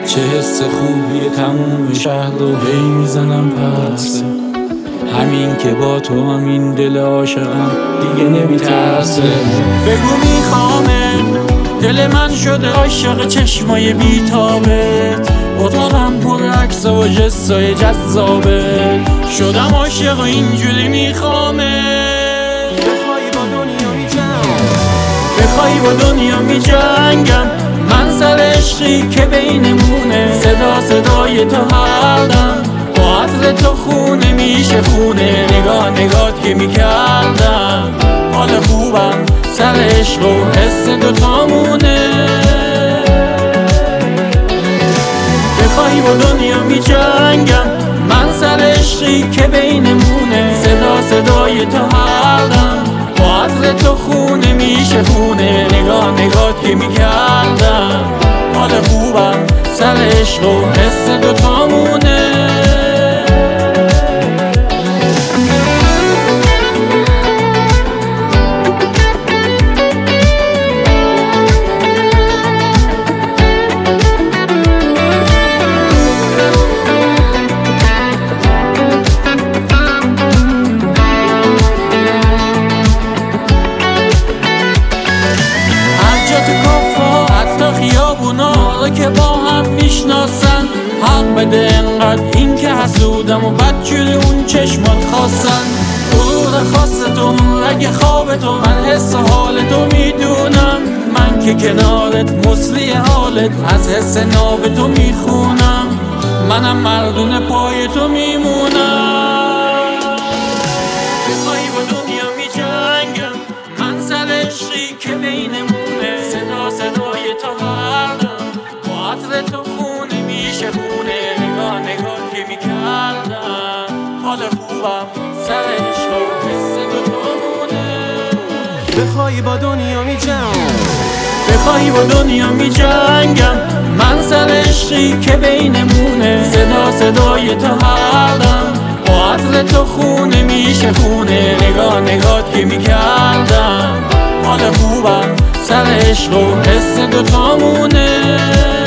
چه حس خوبیه تموم شهر رو هی میزنم پس، همین که با تو همین دل عاشقم دیگه نمیترسه. بگو میخوامت، دل من شده عاشق چشمای بیتابت، اتاقم پر عکس و جسای جذابت، شدم عاشق و اینجوری میخوامت. بخوای با دنیا میجنگم، من سر عشقی که بینمونه، صدا صدای تو هردم، با عطر تو خونه میشه خونه، نگاه نگات که میکردم، حال خوبم سر عشق و حس دوتامونه. بخوای با دنیا میجنگم، من سر عشقی که بینمونه، صدا صدای تو هردم، با عطر تو خونه میشه خونه، نگاه نگات که میکردم، حال خوبم سر عشق و حس دوتامونه. که با هم میشناسن، حق بده انقدر این که حسودم و بدجوری اون چشمات خواستن، غرور خاص تو رگ خواب تو، من حس حال تو میدونم، من که کنارت مثلی حالت، از حس ناب تو میخونم، منم مردون پای تو میمونم. بخوای با دنیا میجنگم، من سر عشقی که بینمونه، صدا صدای تو هردم، عطر تو خونه میشه خونه، نگاه نگاه که میکردم، حال خوبم سر عشق و حس دوتامونه. بخوای با دنیا میجنگم، بخوای با دنیا میجنگم، من سر عشقی که بینمونه، صدا صدای تو هردم، با عطر تو خونه میشه خونه، نگاه نگاه که میکردم، حال خوبم سر عشق و حس دوتامونه.